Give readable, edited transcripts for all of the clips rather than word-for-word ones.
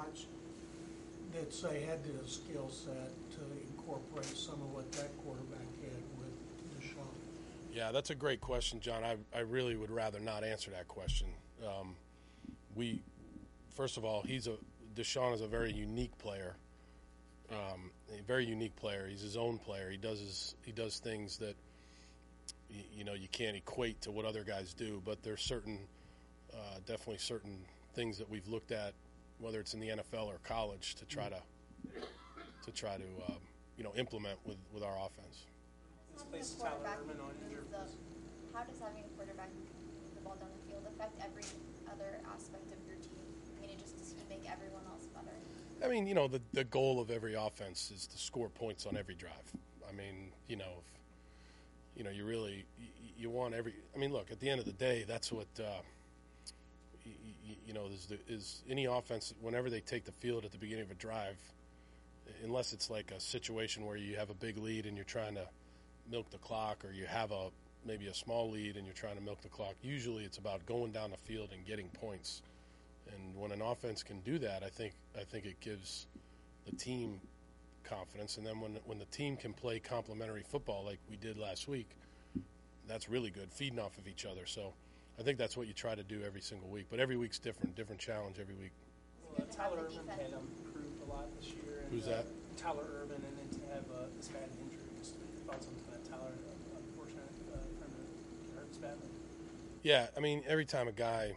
watched that say had the skill set to incorporate some of what that quarterback had with Deshaun? Yeah, that's a great question, John. I really would rather not answer that question. First of all, Deshaun is a very unique player. A very unique player. He's his own player. He does things that you can't equate to what other guys do. But there's definitely certain things that we've looked at, whether it's in the NFL or college, to try to implement with our offense. How does having a quarterback move the ball down the field affect every other aspect of your team? I mean, does he make everyone else better? I mean, the goal of every offense is to score points on every drive. I mean, you want every. I mean, look, at the end of the day, that's what is any offense. Whenever they take the field at the beginning of a drive, unless it's like a situation where you have a big lead and you're trying to milk the clock, or you have maybe a small lead and you're trying to milk the clock, usually it's about going down the field and getting points. And when an offense can do that, I think it gives the team confidence. And then when the team can play complementary football like we did last week, that's really good, feeding off of each other. So I think that's what you try to do every single week. But every week's different challenge every week. Well, Tyler Urban had improved a lot this year. And, who's that? Tyler Urban, and then to have this bad injury. Just thoughts on that, Tyler? Unfortunate for him to get hurt this badly. Yeah, I mean, every time a guy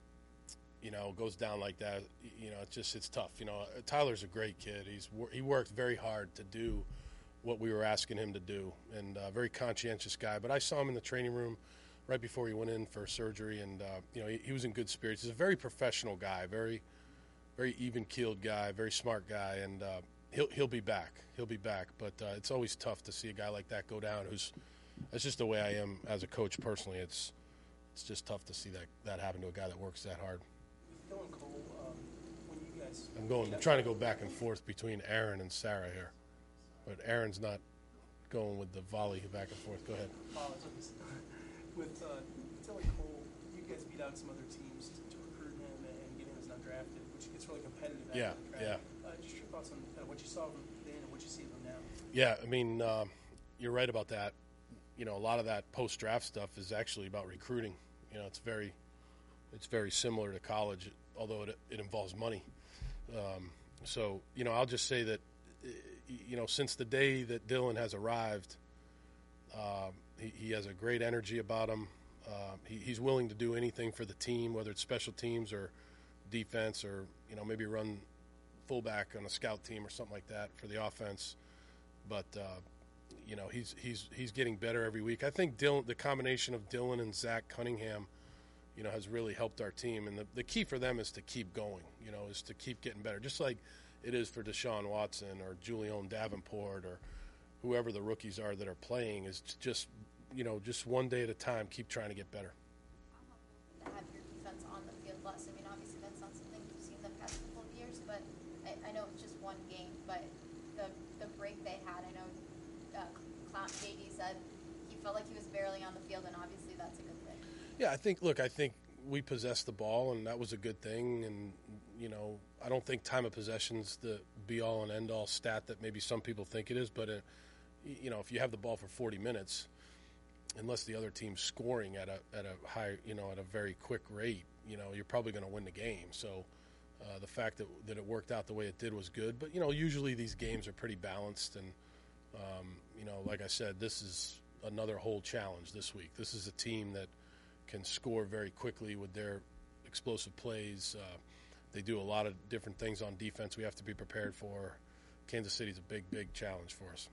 goes down like that, it's tough. Tyler's a great kid. He worked very hard to do what we were asking him to do, and a very conscientious guy. But I saw him in the training room right before he went in for surgery, and he was in good spirits. He's a very professional guy, very, very even-keeled guy, very smart guy, and he'll be back. He'll be back. But it's always tough to see a guy like that go down. That's just the way I am as a coach personally. It's just tough to see that happen to a guy that works that hard. Dylan Cole, when you guys... I'm trying to go back and forth between Aaron and Sarah here. But Aaron's not going with the volley back and forth. Go ahead. Apologies. With Dylan Cole, you guys beat out some other teams to recruit him and get him as undrafted, which gets really competitive. Yeah. Just your thoughts on what you saw from then and what you see of him now. Yeah, I mean, you're right about that. A lot of that post-draft stuff is actually about recruiting. It's very similar to college, although it involves money. So, I'll just say that, since the day that Dylan has arrived, he has a great energy about him. He's willing to do anything for the team, whether it's special teams or defense, or maybe run fullback on a scout team or something like that for the offense. But he's getting better every week. I think the combination of Dylan and Zach Cunningham, has really helped our team. And the key for them is to keep going, is to keep getting better, just like it is for Deshaun Watson or Julian Davenport or whoever the rookies are that are playing, is just one day at a time, keep trying to get better. To have your defense on the field less. I mean, obviously that's not something you've seen the past couple of years, but I know it's just one game, but the break they had, I know JD said he felt like he was barely on the field, and obviously that's a good thing. Yeah, I think we possessed the ball, and that was a good thing. And, I don't think time of possession's the be-all and end-all stat that maybe some people think it is. But, if you have the ball for 40 minutes, unless the other team's scoring at a high, at a very quick rate, you're probably going to win the game. So the fact that it worked out the way it did was good. But, usually these games are pretty balanced. And, like I said, this is another whole challenge this week. This is a team that can score very quickly with their explosive plays. They do a lot of different things on defense we have to be prepared for. Kansas City's a big, big challenge for us.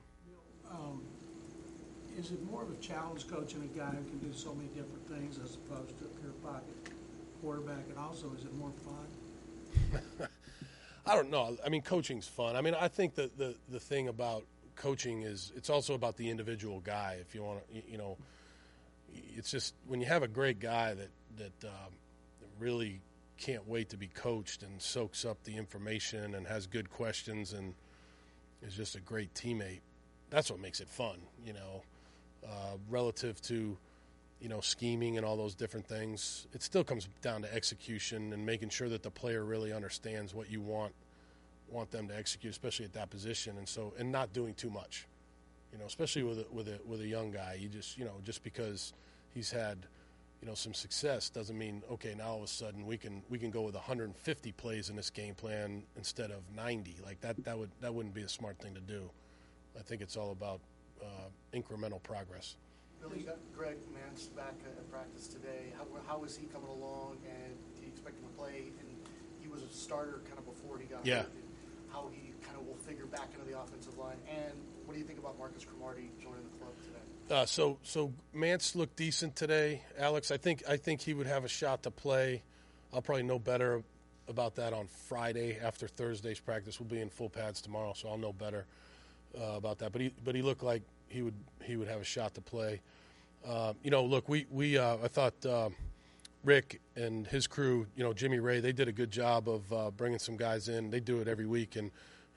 Is it more of a challenge coaching a guy who can do so many different things as opposed to a pure pocket quarterback? And also, is it more fun? I don't know. I mean, coaching's fun. I mean, I think that the thing about coaching is it's also about the individual guy. If you want to, it's just when you have a great guy that really can't wait to be coached and soaks up the information and has good questions and is just a great teammate. That's what makes it fun, relative to, scheming and all those different things. It still comes down to execution and making sure that the player really understands what you want them to execute, especially at that position, and not doing too much. Especially with a young guy, you just because he's had some success doesn't mean okay, now all of a sudden we can go with 150 plays in this game plan instead of 90. Like that wouldn't be a smart thing to do. I think it's all about incremental progress. Billy, Greg Mance back at practice today. How is he coming along, and do you expect him to play? And he was a starter kind of before he got hurt. And how he kind of will figure back into the offensive line. And what do you think about Marcus Cromartie joining the club today? So Mance looked decent today, Alex. I think he would have a shot to play. I'll probably know better about that on Friday after Thursday's practice. We'll be in full pads tomorrow, so I'll know better about that. But he looked like he would have a shot to play. Look, I thought Rick and his crew, Jimmy Ray, they did a good job of bringing some guys in. They do it every week, and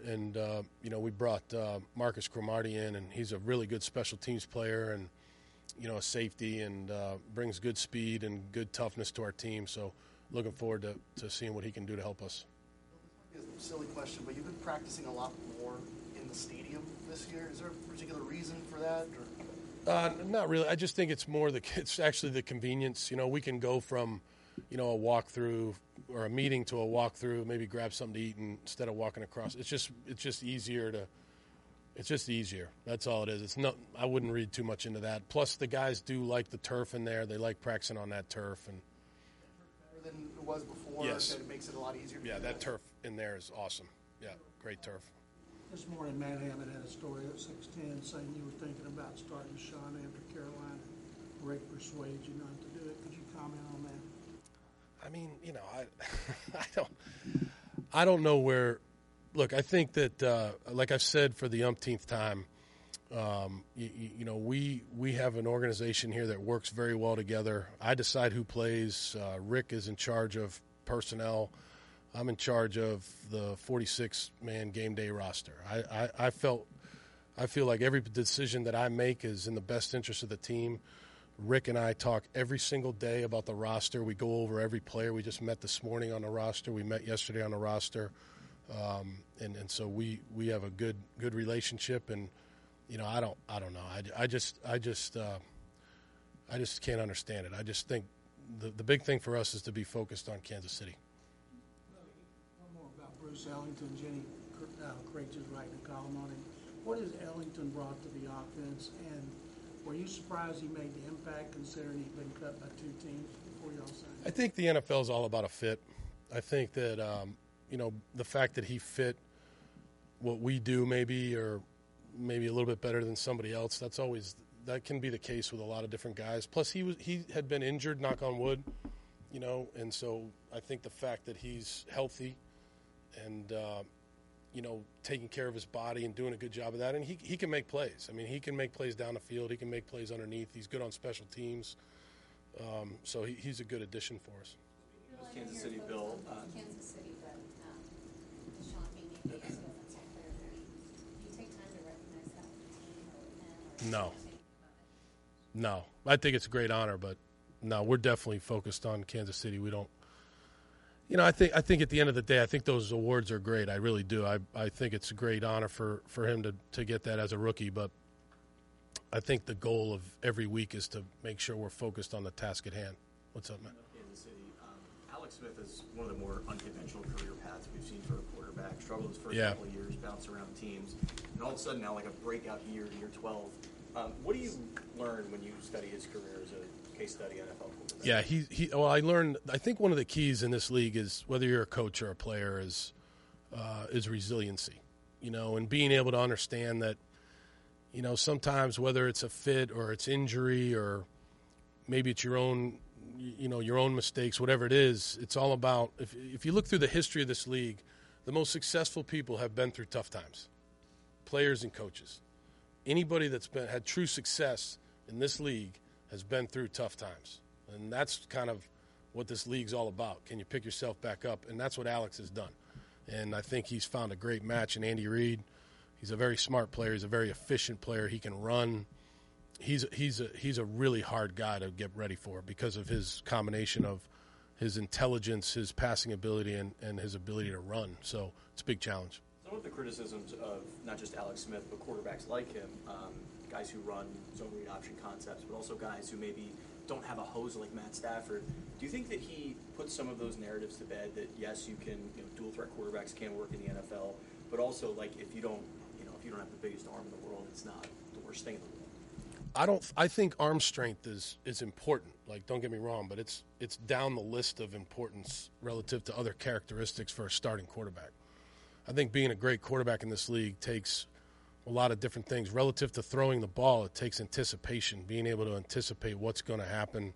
we brought Marcus Cromartie in, and he's a really good special teams player and a safety, and brings good speed and good toughness to our team. So looking forward to seeing what he can do to help us. It's a silly question, but you've been practicing a lot more in the stadium this year. Is there a particular reason for that? Not really. I just think it's actually the convenience. We can go from, a walkthrough or a meeting to a walkthrough, maybe grab something to eat instead of walking across. It's just easier. That's all it is. I wouldn't read too much into that. Plus, the guys do like the turf in there. They like practicing on that turf. And better than it was before. Yes. That it makes it a lot easier. Yeah, that turf in there is awesome. Yeah, great turf. This morning, Matt Hammond had a story at 6:10 saying you were thinking about starting Sean after Carolina. Rick persuaded you not to do it. Could you comment on that? I mean, I don't know where. Look, I think that, like I've said for the umpteenth time, we have an organization here that works very well together. I decide who plays. Rick is in charge of personnel. I'm in charge of the 46-man game day roster. I feel like every decision that I make is in the best interest of the team. Rick and I talk every single day about the roster. We go over every player. We just met this morning on the roster. We met yesterday on the roster. And so we have a good relationship, and I don't know. I just can't understand it. I just think the big thing for us is to be focused on Kansas City. One more about Bruce Ellington. Jenny Craig just writing a column on him. What has Ellington brought to the offense, and were you surprised he made the impact considering he'd been cut by two teams before y'all signed him? I think the NFL is all about a fit. I think that the fact that he fit what we do maybe a little bit better than somebody else, that can be the case with a lot of different guys. Plus he had been injured, knock on wood, and so I think the fact that he's healthy and taking care of his body and doing a good job of that, and he can make plays. I mean, he can make plays down the field, he can make plays underneath, he's good on special teams, so he's a good addition for us. Kansas City, Bill. Kansas City, but Sean being the biggest offensive player there. Do you take time to recognize that with the team? No. I think it's a great honor, but no, we're definitely focused on Kansas City. We don't. I think at the end of the day, I think those awards are great. I really do. I think it's a great honor for him to get that as a rookie, but I think the goal of every week is to make sure we're focused on the task at hand. What's up, man? Kansas City. Alex Smith is one of the more unconventional career paths we've seen for a quarterback. Struggled his first couple of years, bounced around teams, and all of a sudden now like a breakout year, year 12. What do you learn when you study his career as a case study NFL quarterback? Yeah, I learned. I think one of the keys in this league is whether you're a coach or a player is resiliency. And being able to understand that. Sometimes whether it's a fit or it's injury or maybe it's your own mistakes, whatever it is, it's all about, if you look through the history of this league, the most successful people have been through tough times, players and coaches. Anybody that's had true success in this league has been through tough times. And that's kind of what this league's all about. Can you pick yourself back up? And that's what Alex has done. And I think he's found a great match in Andy Reid. He's a very smart player. He's a very efficient player. He can run. he's a really hard guy to get ready for because of his combination of his intelligence, his passing ability, and his ability to run. So it's a big challenge. Some of the criticisms of not just Alex Smith, but quarterbacks like him, guys who run zone read option concepts, but also guys who maybe don't have a hose like Matt Stafford. Do you think that he puts some of those narratives to bed that, yes, you can, dual threat quarterbacks can work in the NFL, but also, like, if you don't have the biggest arm in the world, it's not the worst thing in the world? I think arm strength is important. Like, don't get me wrong, but it's down the list of importance relative to other characteristics for a starting quarterback. I think being a great quarterback in this league takes a lot of different things. Relative to throwing the ball, it takes anticipation, being able to anticipate what's going to happen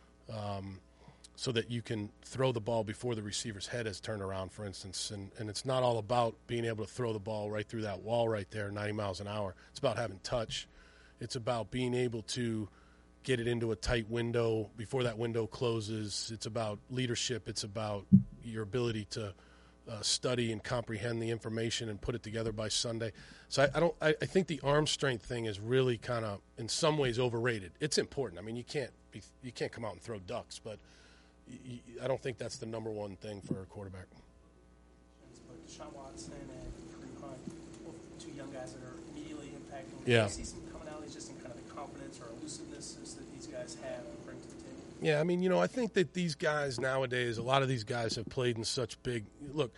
so that you can throw the ball before the receiver's head has turned around, for instance. And it's not all about being able to throw the ball right through that wall right there, 90 miles an hour. It's about having touch. It's about being able to get it into a tight window before that window closes. It's about leadership. It's about your ability to study and comprehend the information and put it together by Sunday. So I think the arm strength thing is really kind of in some ways overrated. It's important. I mean, you can't come out and throw ducks, but I don't think that's the number one thing for a quarterback. But Deshaun Watson and Kareem Hunt, both two young guys that are immediately impacting. Yeah. Do you see some commonalities just in kind of the confidence or elusiveness that these guys have and bring to the table? Yeah, I mean, I think that these guys nowadays, a lot of these guys have played in such big – look,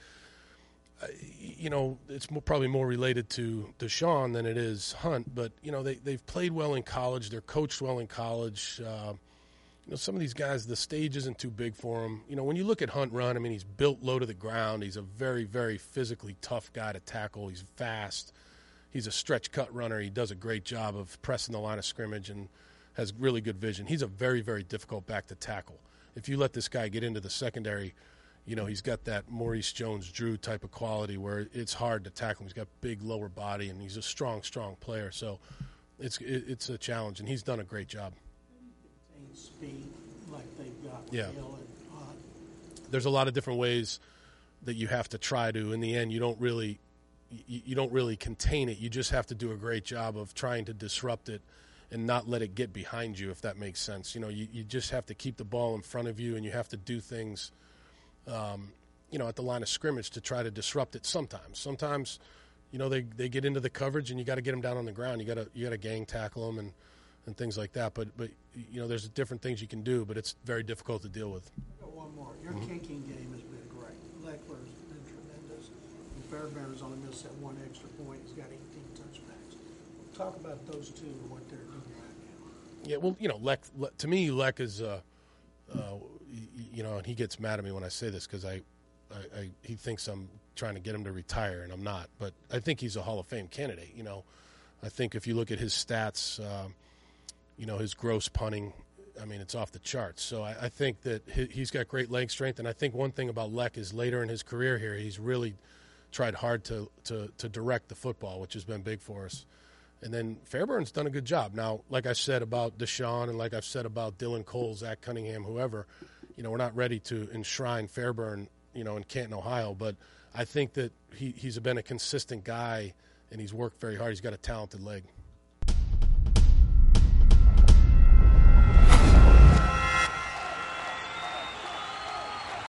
it's probably more related to Deshaun than it is Hunt, but, they've played well in college. They're coached well in college. Some of these guys, the stage isn't too big for them. When you look at Hunt run, I mean, he's built low to the ground. He's a very, very physically tough guy to tackle. He's fast. He's a stretch cut runner. He does a great job of pressing the line of scrimmage and has really good vision. He's a very, very difficult back to tackle. If you let this guy get into the secondary, he's got that Maurice Jones-Drew type of quality where it's hard to tackle him. He's got big lower body, and he's a strong, strong player. So it's a challenge, and he's done a great job. Speed like they've got with Yeah. Hill and Hunt. There's a lot of different ways that you have to try to. In the end, you don't really contain it. You just have to do a great job of trying to disrupt it and not let it get behind you, if that makes sense. You just have to keep the ball in front of you, and you have to do things, at the line of scrimmage to try to disrupt it Sometimes, they get into the coverage, and you got to get them down on the ground. You got to gang tackle them and things like that. But there's different things you can do, but it's very difficult to deal with. I've got one more. Your kicking game has been great. Leckler's been tremendous. And Fairbairn's only missed that one extra point. He's got 18 touchbacks. Talk about those two and what they're doing right now. Yeah, well, Leck, to me, Leck is, and he gets mad at me when I say this because he thinks I'm trying to get him to retire, and I'm not. But I think he's a Hall of Fame candidate. I think if you look at his stats, his gross punting, I mean, it's off the charts. So I think that he's got great leg strength, and I think one thing about Leck is later in his career here, he's really tried hard to direct the football, which has been big for us. And then Fairbairn's done a good job. Now, like I said about Deshaun and like I've said about Dylan Cole, Zach Cunningham, whoever, we're not ready to enshrine Fairbairn, in Canton, Ohio. But I think that he's been a consistent guy, and he's worked very hard. He's got a talented leg.